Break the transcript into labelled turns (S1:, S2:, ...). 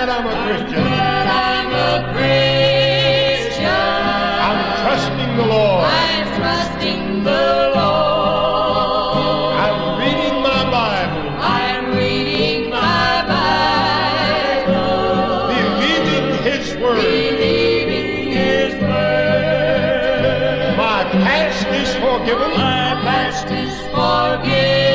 S1: glad I'm a Christian.
S2: I'm a Christian.
S1: I'm trusting the Lord.
S2: I'm trusting the Lord.
S1: I'm reading my Bible.
S2: I'm reading my Bible.
S1: Believing His Word.
S2: Believing His word.
S1: My past is forgiven.
S2: My past is forgiven.